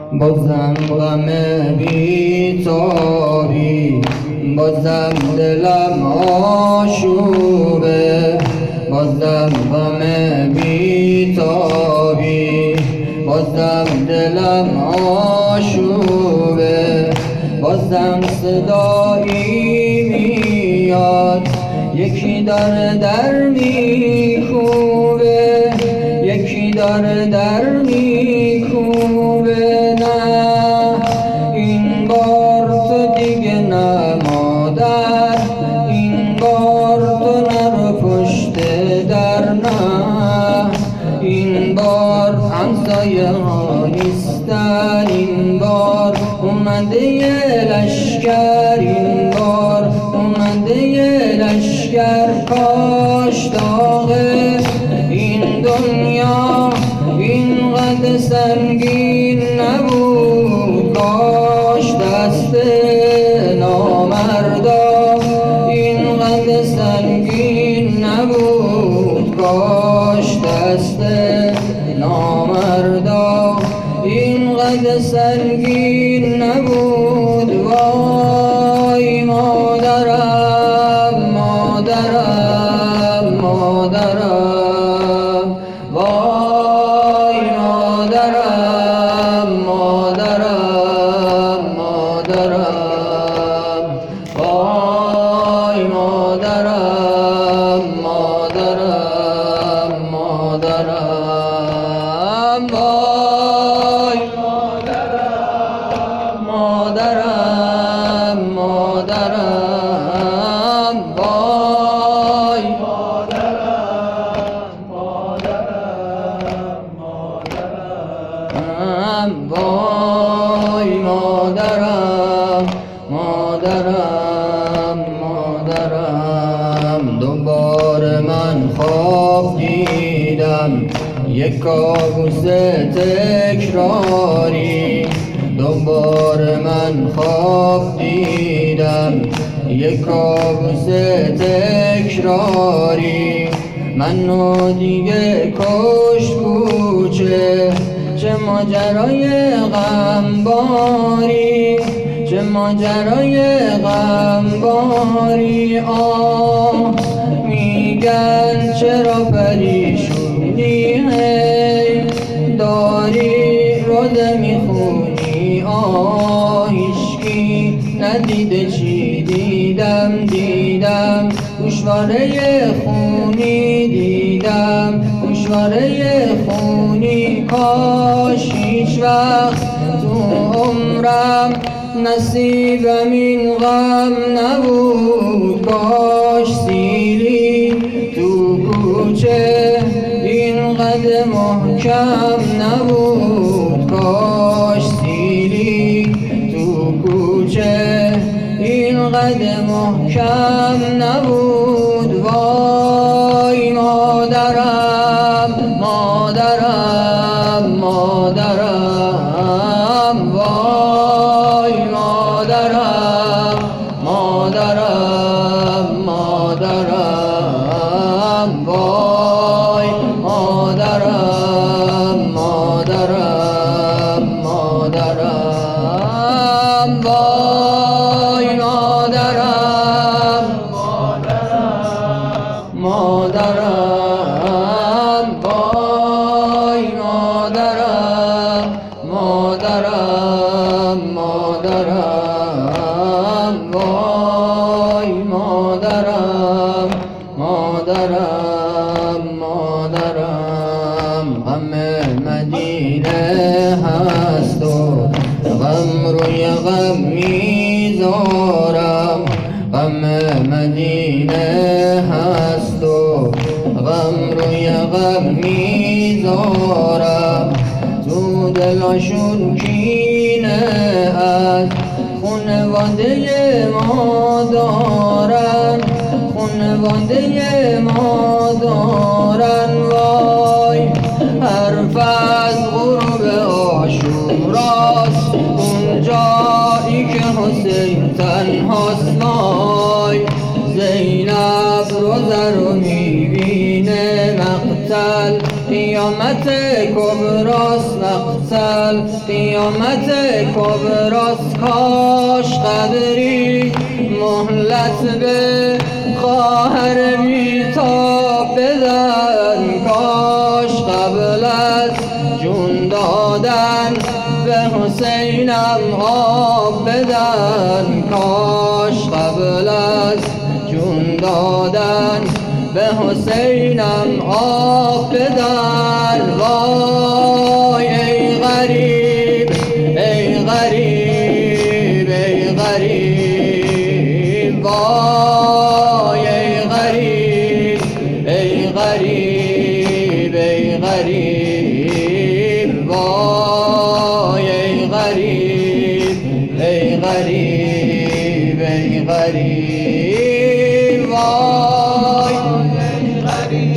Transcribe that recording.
بازم غم بیتابی، بازم دلم آشوبه، بازم غم بیتابی، بازم دلم آشوبه، بازم صدایی میاد یکی داره در میکوبه، یکی داره در میکوبه. نه این بار تو دیگه نه مادر، این بار تو نرو پشت در، نه این بار همسایه ها نیستن، این بار اومده یه لشکر، این بار اومده یه لشکر. کاش داغه این دنیا اینقدر سنگین نبود، کاش دست نامردا اینقدر سنگین نبود، کاش دست نامردا اینقدر سنگین نبود. وای مادرم مادرم مادرم، وای مادرم مادرم مادرم، وای مادرم مادرم مادرم، وای مادرم مادرم مادرم، وای مادرم مادرم مادرم، وای مادرم مادرم مادرم. دوباره من خواب دیدم یک کابوس تکراری، دوباره من خواب دیدم یک کابوس تکراری. منو دیگه کشت کوچه، چه ماجرای غمباری، چه ماجرای غمباری. آه میگن چرا پریشونی هی داری روزه میخونی، آه هیچکی ندیده چی دیدم، دیدم گوشواره خونی، دیدم گوشواره خونی. کاش هیچ وقت تو عمرم نصیبم این غم نبود، کاش سیلی تو کوچه اینقدر محکم نبود، کاش سیلی تو کوچه اینقدر محکم نبود. وای مادرم مادرم مادرم، وای مادرم مادرم مادرم، وای مادرم مادرم مادرم، وای مادرم مادرم مادرم، وای مادرم مادرم مادرم، وای مادرم مادرم مادرم. غم مدینه هست و غم روی غم میذارم، غم مدینه هست و غم روی غم میذارم. تو دلاشون کینه از خونواده ما دارن، خونواده ما دارن. وای حرف از غروب عاشوراست، اون جایی که حسین تنهاست. وای زینب روزه رو میبینه مقتل، قیامت کبراست مقتل. قیامت کبراست کاش قدری مهلت به خواهر بی‌تاب بدن کاش قبل از جون دادن به حسینم آب بدن کاش قبل از جون دادن به حسینم آب بدن وای ای غریب ای غریب ای غریب وای ای غریب ای غریب ای غریب وای